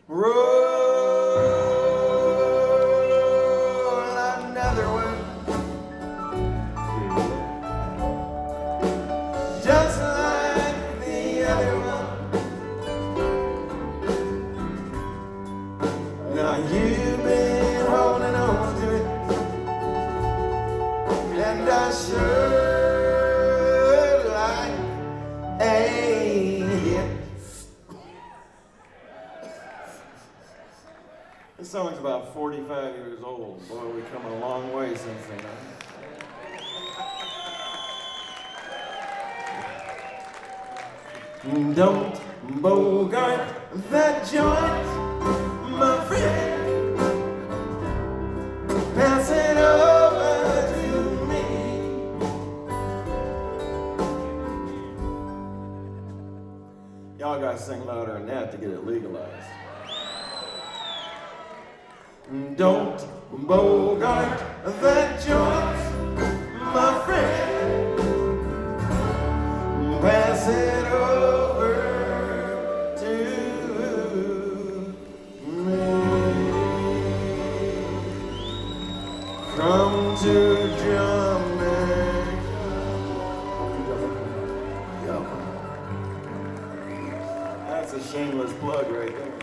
roll another one, just like the other one. Now you've been holding on to it, and I sure like a hit. This song's about 45 years old. Boy, we've come a long way since then. Don't bogart that joint, my friend. Pass it over to me. Y'all gotta sing louder than that to get it legalized. Don't bogart that joint, my friend. Pass it over to me. Come to Jamaica. That's a shameless plug right there.